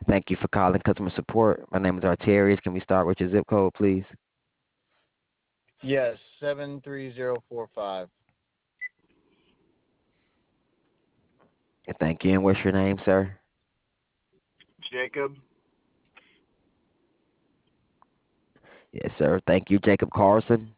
Thank you for calling customer support. My name is Arterius. Can we start with your zip code, please? Yes, 73045. And thank you. And what's your name, sir? Jacob. Yes, sir. Thank you, Jacob Carlson.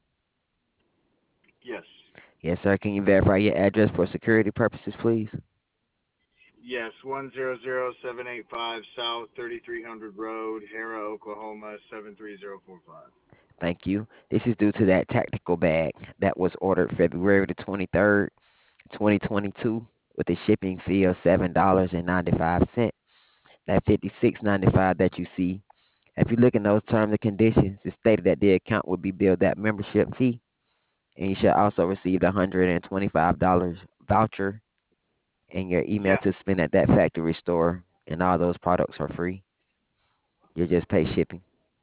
Yes. Yes, sir. Can you verify your address for security purposes, please? Yes, 100,785 South 3300 Road, Hara, Oklahoma 73045. Thank you. This is due to that tactical bag that was ordered February the 23rd, 2022, with a shipping fee of $7.95. That 56.95 that you see. If you look in those terms and conditions, it stated that the account would be billed that membership fee, and you should also receive the $125 voucher in your email Yeah. to spend at that factory store, and all those products are free. You just pay shipping.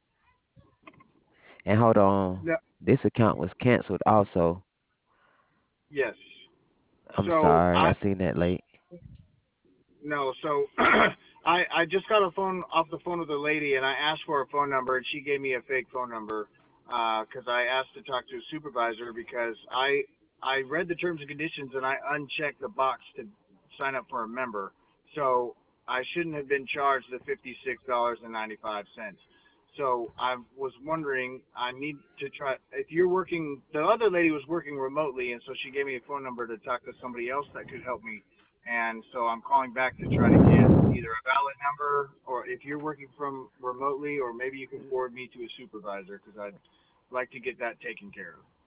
And hold on, No, this account was canceled also. yes. I'm So sorry, I I seen that late. no, so I just got a phone off the phone with a lady and I asked for a phone number and she gave me a fake phone number because I asked to talk to a supervisor because I read the terms and conditions and I unchecked the box to sign up for a member. So I shouldn't have been charged the $56.95. So I was wondering, I need to try, if you're working, the other lady was working remotely, and so she gave me a phone number to talk to somebody else that could help me. And so I'm calling back to try to get either a valid number, or if you're working from remotely, or maybe you can forward me to a supervisor, because I'd like to get that taken care of.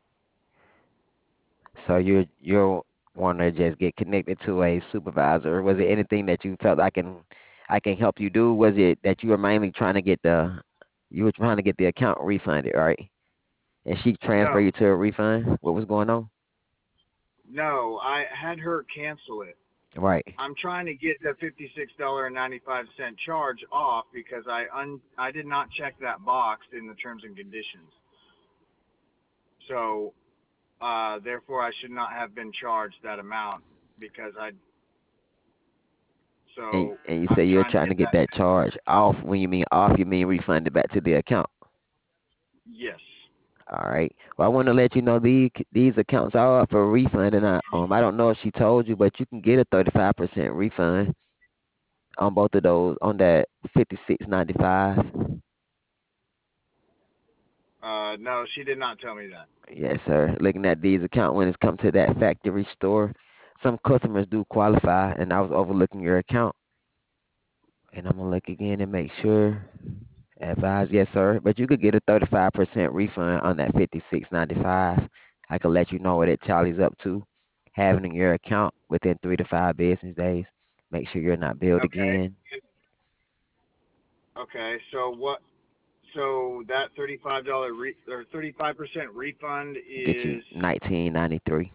So you want to just get connected to a supervisor. Was it anything that you felt I can help you do? Was it that you were mainly trying to get the account refunded, right? And she transferred No, you to a refund? What was going on? no, I had her cancel it. Right. I'm trying to get the $56.95 charge off because I did not check that box in the terms and conditions. So therefore, I should not have been charged that amount because And so and you say I'm you're trying to trying get to get that. that charge off. When you mean off, you mean refunded back to the account. Yes. All right. Well, I want to let you know these accounts are up for a refund, and I don't know if she told you, but you can get a 35% refund on both of those on that 56.95. No, she did not tell me that. Yes, sir. Looking at these account when it's come to that factory store, some customers do qualify, and I was overlooking your account, and I'm gonna look again and make sure. Advise, yes, sir. But you could get a 35% refund on that 56.95. I could let you know what it tallies up to. Having in your account within 3 to 5 business days. Make sure you're not billed Okay. again. Okay. So what? So that $35 or 35% refund Get you is 19.93.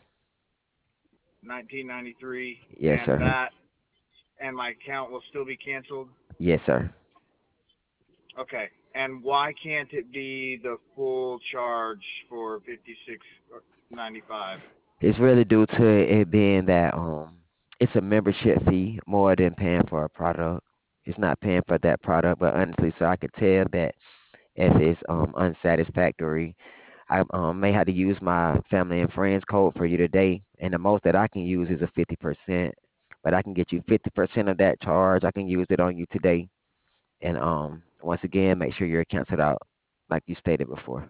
1993, Yes, and sir. my account will still be canceled. Yes, sir. Okay. And why can't it be the full charge for 56.95? It's really due to it being that it's a membership fee more than paying for a product. It's not paying for that product, but honestly, so I could tell that if it's unsatisfactory, I may have to use my family and friends code for you today, and the most that I can use is a 50%. But I can get you 50% of that charge. I can use it on you today, and once again, make sure you're canceled out, like you stated before.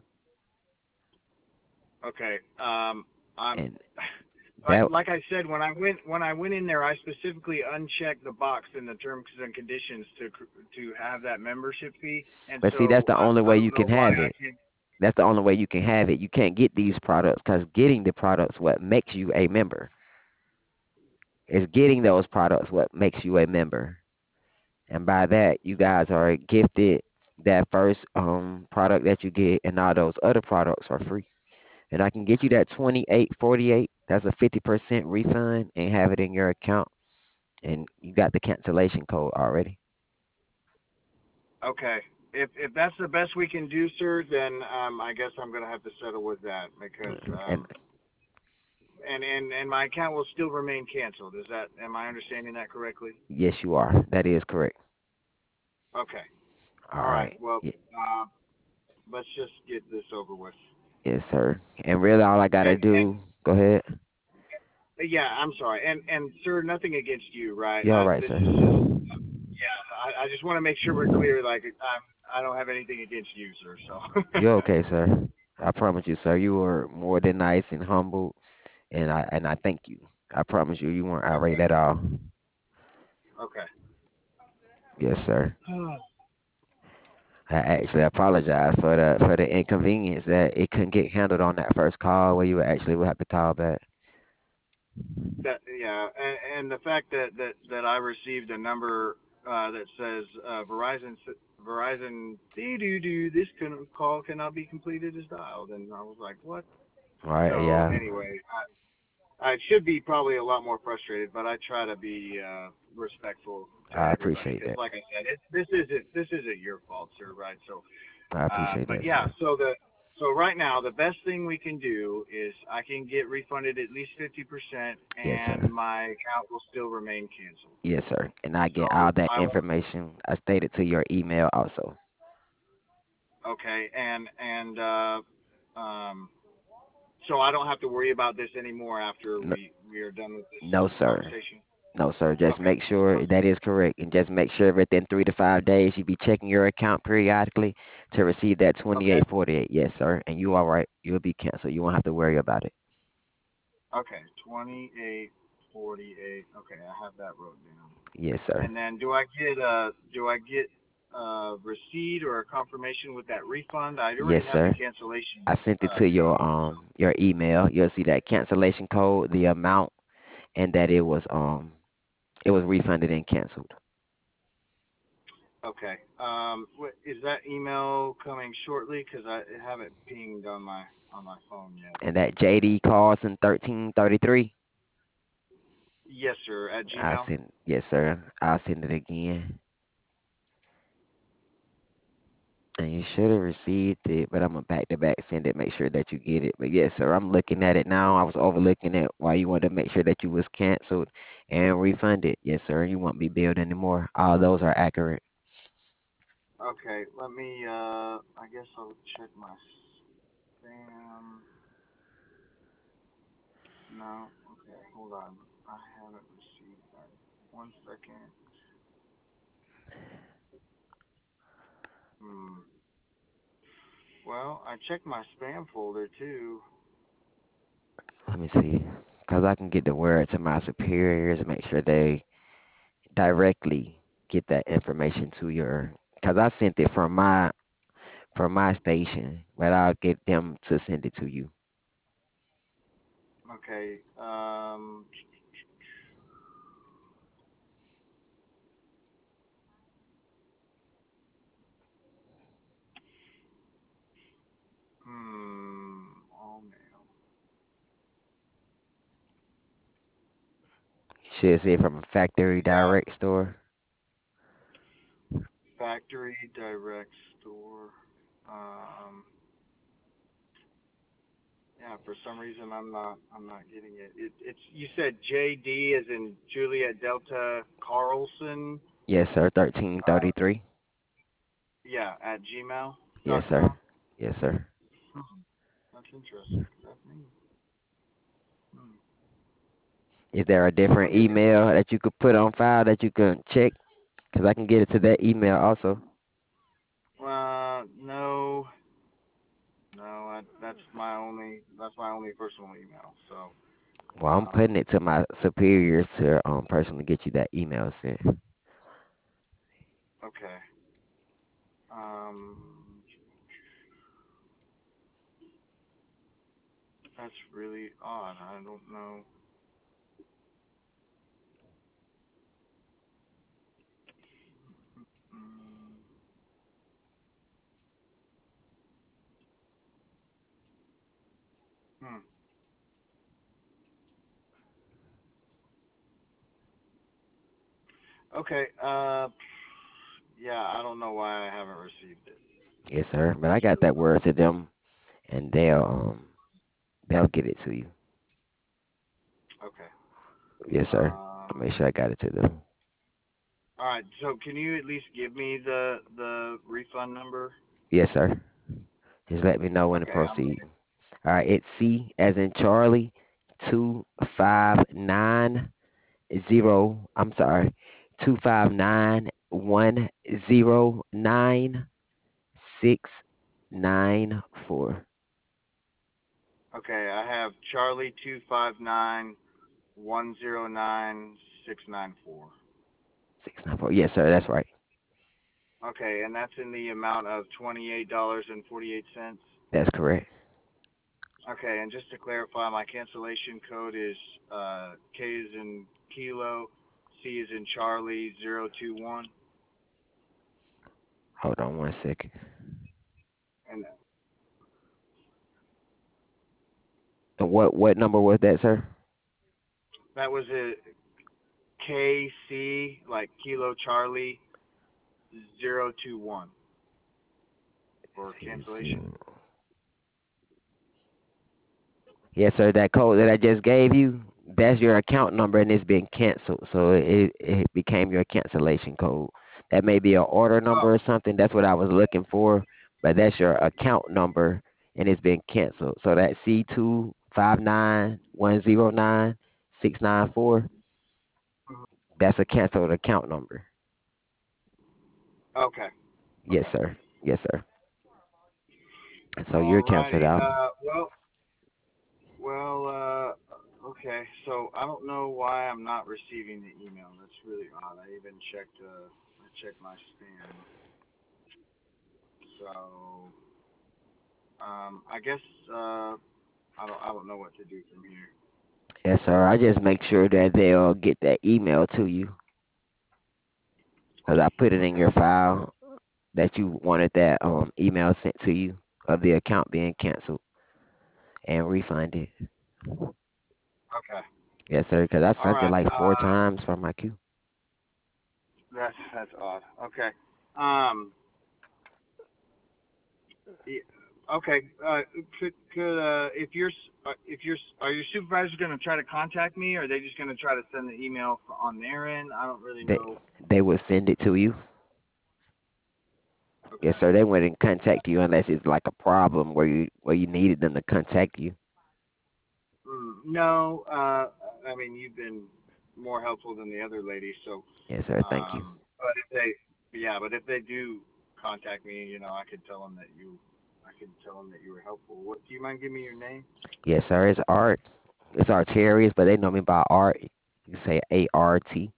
Okay. I'm And that, like I said when I went in there, I specifically unchecked the box in the terms and conditions to have that membership fee, and but see, that's so the only I way don't you know can why have I it. can't. That's the only way you can have it. You can't get these products because getting the products what makes you a member. It's getting those products what makes you a member. And by that, you guys are gifted that first product that you get, and all those other products are free. And I can get you that 28.48. That's a 50% refund, and have it in your account. And you got the cancellation code already. Okay. If that's the best we can do, sir, then I guess I'm gonna have to settle with that because And and my account will still remain canceled. Is that am I understanding that correctly? yes, you are. That is correct. Okay. All All right. right. Well, let's just get this over with. Yes, sir. And really, all I gotta And do. Go ahead. yeah, I'm sorry. And sir, nothing against you, right? You're all right, This sir. is just yeah. I just want to make sure we're clear. Like I don't have anything against you, sir. So You're okay, sir. I promise you, sir. You were more than nice and humble, and I thank you. I promise you, you weren't irate at all. okay. Yes, sir. I actually apologize for the inconvenience that it couldn't get handled on that first call where you actually would have to call back. That yeah, and the fact that I received a number that says Verizon doo this call cannot be completed as dialed, and I was like, what? Right? So Yeah. anyway, I should be probably a lot more frustrated, but I try to be respectful to I everybody appreciate because, that. like I said, this isn't your fault, sir, right? So I appreciate but that, yeah, sir. so right now the best thing we can do is I can get refunded at least 50%, Yes, and sir. my account will still remain canceled. Yes, sir. And I get all So that I want information. I stated to your email also. okay, um, so I don't have to worry about this anymore after No, we are done with this no, sir. conversation. No, sir. Just Okay, make sure that is correct, and just make sure within 3 to 5 days you be checking your account periodically to receive that okay, 2848. Yes, sir. And you all right? You'll be canceled. You won't have to worry about it. okay. 2848. Okay, I have that wrote down. Yes, sir. And then do I get a receipt or a confirmation with that refund? I already Yes, have the sir. cancellation I sent it to code. your email. You'll see that cancellation code, the amount, and that it was refunded and canceled. Okay. Is that email coming shortly? Because I haven't pinged on my phone yet. And that JD Carlson 1333. Yes, sir. At I Gmail. send yes, sir. I'll send it again. And you should have received it, but I'm gonna back to back send it, make sure that you get it. But yes, sir, I'm looking at it now. I was overlooking it while you wanted to make sure that you was canceled and refunded. Yes, sir. You won't be billed anymore. All those are accurate. Okay. Let me. I guess I'll check my spam. No. Okay. Hold on. I haven't received that. One second. Hmm. Well, I checked my spam folder too. Let me see. Cause I can get the word to my superiors and make sure they directly get that information to your cause I sent it from my station, but I'll get them to send it to you. Okay. All mail. You should see it from a factory Yeah. direct store. Factory direct store. Um. Yeah. For some reason, I'm not getting it. It's you said JD as in Juliet Delta Carlson. Yes, sir. Uh. 1333. Yeah. At gmail dot Yes, sir. com. Yes, sir. Hmm. That's interesting. 'Cause that's me. Hmm. Is there a Well, different let me get. email that you could put on file that you can check? Because I can get it to that email also. No. No. That's my only personal email. So. Well, I'm Um. putting it to my superiors to personally get you that email sent. Okay. Um. That's really odd. I don't know. Mm, hmm. Okay. Yeah, I don't know why I haven't received it. Yes, sir. But I That's got really that word to them, and they'll get it to you. okay. Yes, sir. I'll Um, make sure I got it to them. All right. So can you at least give me the refund number? Yes, sir. Just let me know when to Okay, I'm proceed. All right, it's C as in Charlie, 259 0. I'm sorry, 259 109 694. okay. I have Charlie 259 109 694. 694. Yes, sir. That's right. Okay, and that's in the amount of $28.48. That's correct. Okay, and just to clarify, my cancellation code is K is in kilo, C is in Charlie 021, Hold on 1 second. and And what number was that, sir? that was a KC like Kilo Charlie 021 for cancellation. Yes, sir. That code that I just gave you, that's your account number and it's been canceled. So it became your cancellation code. That may be an order Oh, number or something. That's what I was looking for. But that's your account number and it's been canceled. So that C259109694, mhm. that's a canceled account number. Okay, Yes, okay. sir. Yes, sir. So you're canceled Alrighty. out. Okay. So I don't know why I'm not receiving the email. That's really odd. I even checked. I checked my spam. So I guess I don't know what to do from here. Yes, sir. I just make sure that they'll get that email to you because I put it in Okay. your file that you wanted that email sent to you of the account being canceled and refunded. Okay. Yes, sir. Because I All sent it right. like 4 times from my queue. That's odd. Okay. Um. Yeah, okay. Could if your are your supervisors going to try to contact me, or are they just going to try to send the email on their end? I don't really They know. they will send it to you. Yes, Okay. sir. They wouldn't contact you unless it's like a problem where you needed them to contact you. No. I mean, you've been more helpful than the other lady. So, Yes, sir. Thank you. but if they, yeah, but if they do contact me, I could tell them that I could tell them that you were helpful. What? Do you mind giving me your name? Yes, sir. It's Art. It's Arterius, but they know me by Art. You can say ART.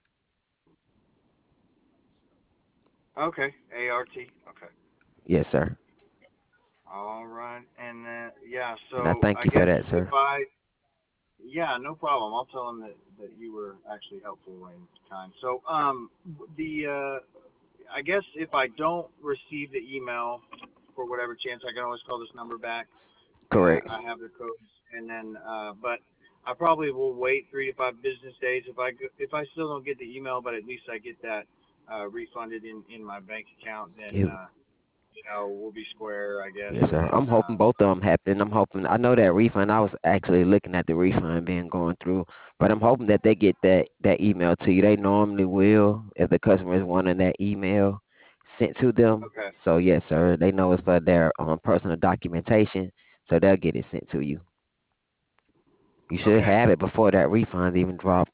Okay. ART. Okay. Yes, sir. All right. And yeah. And I So thank I you for guess that, if sir. I Yeah, no problem. I'll tell them that you were actually helpful and kind. So, the I guess if I don't receive the email for whatever chance, I can always call this number back. Correct. I have the codes, and then, but I probably will wait 3 to 5 business days if I still don't get the email, but at least I get that refunded in my bank account. Then You, we'll be square, I guess. yes, sir. I'm And hoping both of them happen. I'm hoping. I know that refund. I was actually looking at the refund being going through, but I'm hoping that they get that email to you. They normally will if the customer is wanting that email sent to them. okay, So yes, sir. They know it's for their personal documentation, so they'll get it sent to you. You should okay. have it before that refund even drop.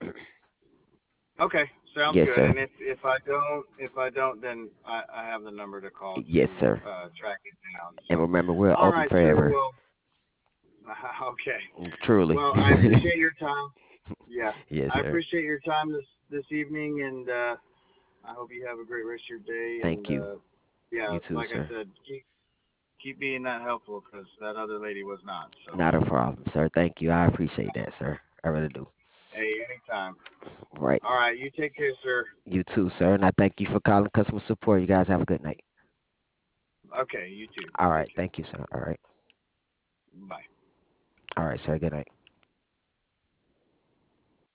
Okay, sounds Yes, good. sir. And if I don't, then I have the number to call Yes, to sir. track it down. And So, remember, we're all open right, sir. forever. Well, okay. Truly. Well, I appreciate your time. Yeah, Yes, I sir. appreciate your time this evening, and I hope you have a great rest of your day. And Thank you. yeah, You too, like I sir. said, keep being that helpful because that other lady was not. So, Not a problem, sir. Thank you. I appreciate that, sir. I really do. hey, anytime. Right. All right, you take care, sir. You too, sir. And I thank you for calling customer support. You guys have a good night. Okay, you too. All right. Take care. Thank you, sir. All right. Bye. All right, sir. Good night.